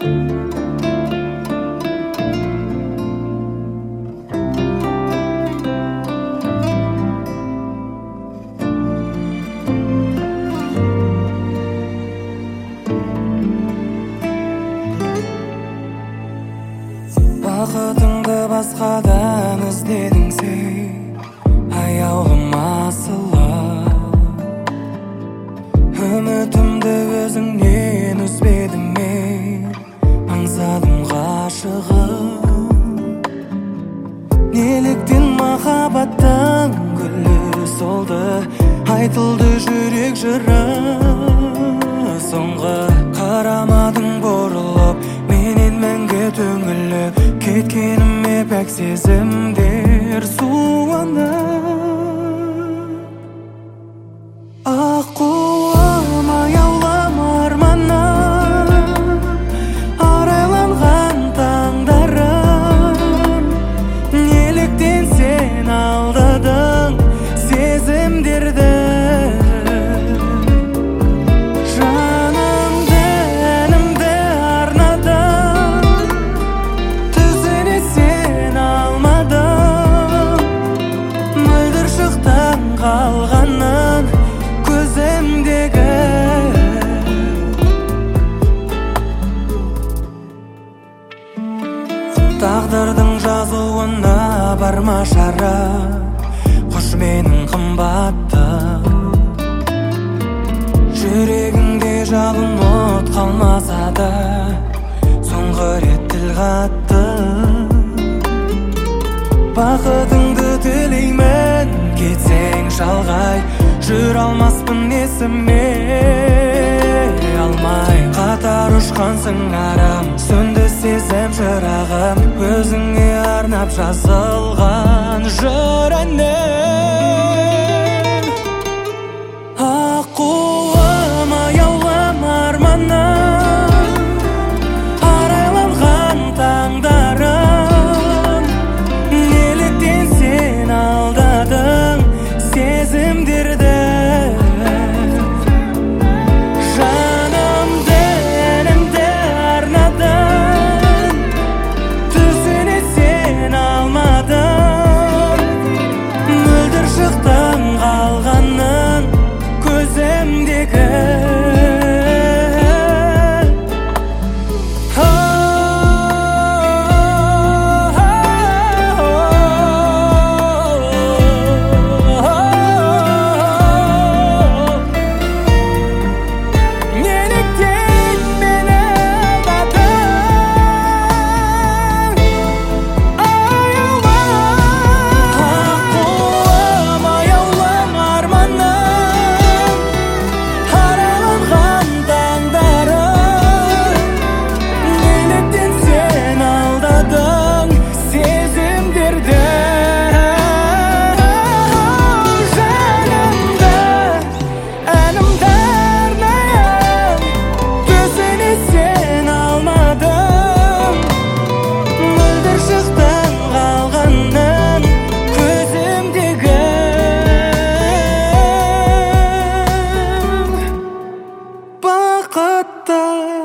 Бақытыңды басқадан іздедің сен, аяулым асылым. Үмітімді өзіңнен үзбедім мен, аңсадым ғашығым. Неліктен махаббаттың гүлі солды, айтылды жүрек жыры. Соңғы қарамадың бұрылып, менен мәңгі түңіліп, кеткеніме пәк сезімдер суынып. Аққуым, аяулым арманым, арайланған таңдарым. Неліктен сен алдадың сезімдерді? Қалғанын көзімдегі тағдырдың жазуына бар ма шара? Қош менің қымбаттым, жүрегіңде жалын от қалмаса да, соңғы рет тіл қаттым. Бақытыңды тілеймін, кетсең шалғай, жүр алмаспын есіме алмай. Қатар ұшқансың арам, сөнді сезім шырағым, өзіңе арнап жазылған жыр әнім. Аққуым, аяулым арманым, арайланған таңдарым. Неліктен сен алдадың сезімдерді? Жанымды, әнімді арнадың, түсіне сен алмадың. Мөлдір шықтың қалғанын көзімдегі. Бақытты